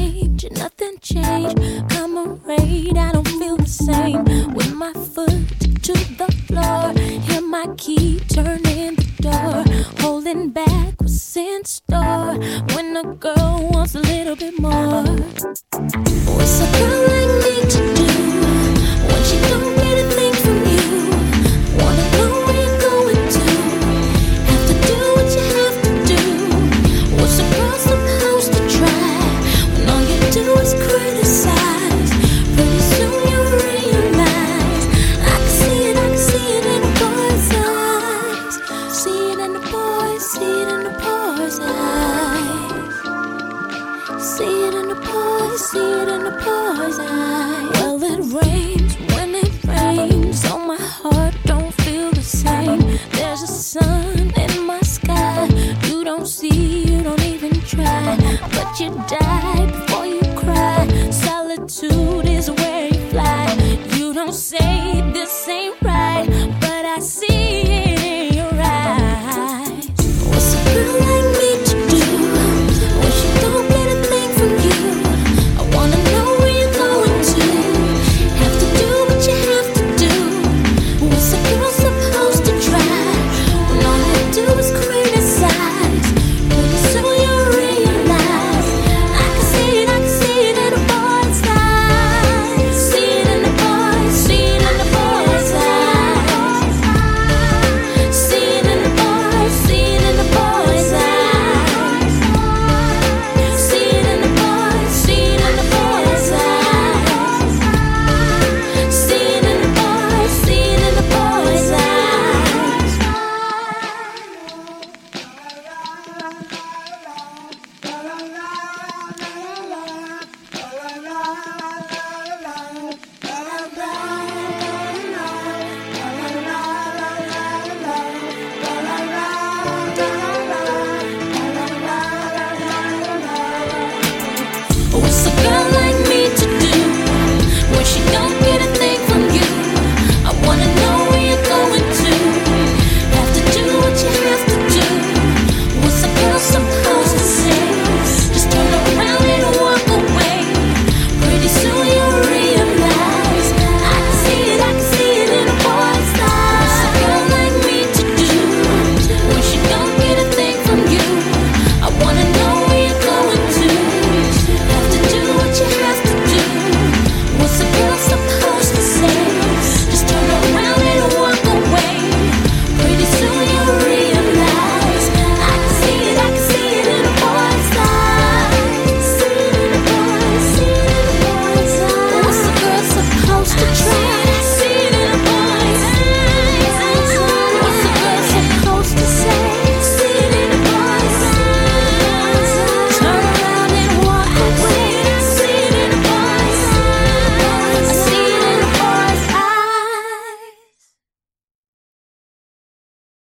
change, nothing changed. Comrade, I don't feel the same. With my foot to the floor, hear my key turn in the door. Holding back what's in store. When a girl wants a little bit more, what's a girl like me to do when she don't get a thing from you? Wanna know where you're going to? Have to do what you have to do. What's a girl supposed to try when all you do is criticize? Pretty soon you realize I can see it in the boy's eyes. See it in the boys, see it in the boy's eyes. See it in the boys, see it in the boy's eyes. Well, it rains when it rains, so my heart don't feel the same. There's a sun in my sky. You don't see, you don't even try, but you die before you cry. Solitude is where you fly. You don't say this ain't right, but I see it in your eyes. What's a girl like me to do when she don't get a thing from you? I wanna know where you're going to. Have to do what you have to do. What's a girl supposed to try when all you do is criticize? Pretty soon you realize I can see it in the boy's eyes. See it in the boys, see it in the boy's eyes. See it in the boys, see it in the boy's eyes. See it in the boys, see it in the boy's eyes. See it in the boys, see it in the boy's eyes. What's a girl